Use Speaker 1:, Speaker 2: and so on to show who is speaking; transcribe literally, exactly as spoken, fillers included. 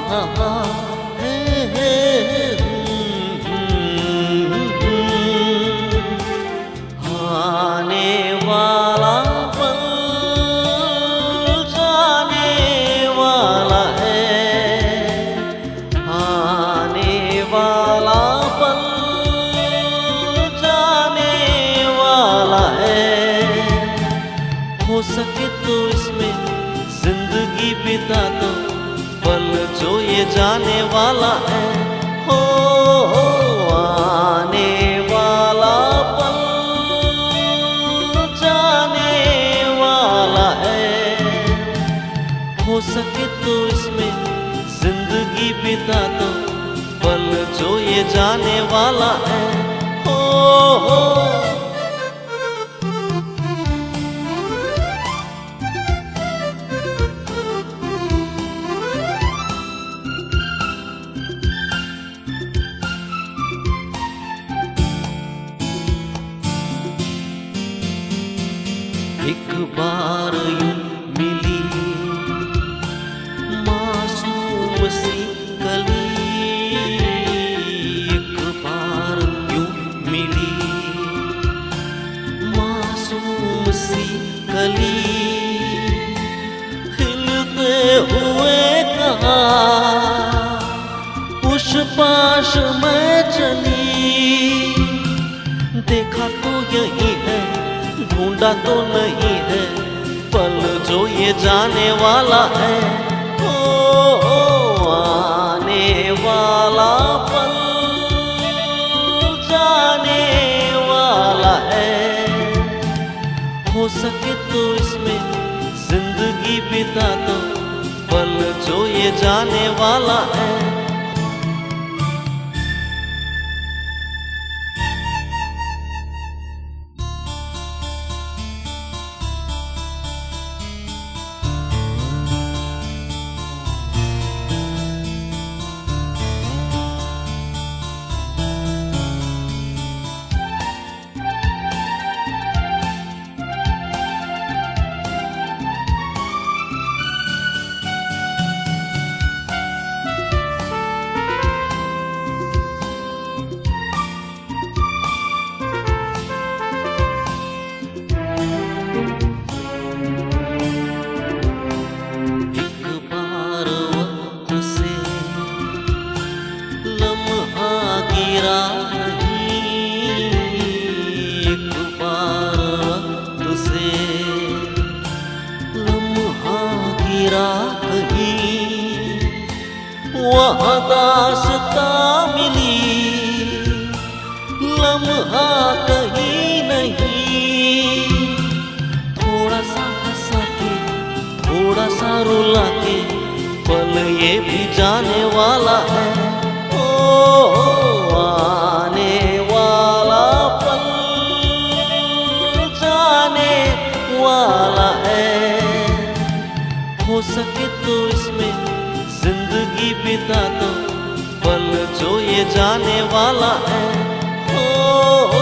Speaker 1: हाँ हाँ हे हे आने वाला पल जाने वाला है, आने वाला पल जाने वाला है। हो सके तो इसमें जिंदगी बिता दो, पल जो ये जाने वाला है। हो, हो आने वाला पल जाने वाला है। हो सके तो इसमें जिंदगी बिता दो, पल जो ये जाने वाला है। हो, हो एक बार यूं मिली मासूम सी कली, एक बार यूं मिली मासूम सी कली, खिलते हुए कहा उस पास मैं चली। देखा तो यही है, ढूंढा तो नहीं है, पल जो ये जाने वाला है। ओ, ओ आने वाला पल जाने वाला है। हो सके तो इसमें जिंदगी बिता दो, पल जो ये जाने वाला है। गिरा नहीं एक बार वक्त से, लम्हा गिरा कहीं वहाँ दास्ता मिली, लम्हा कहीं नहीं। थोड़ा सा हंसा के थोड़ा सा रुला के, पल ये भी जाने वाला है। आने वाला पल जाने वाला है। हो सके तो इसमें जिंदगी बिता दो, पल जो ये जाने वाला है। ओ,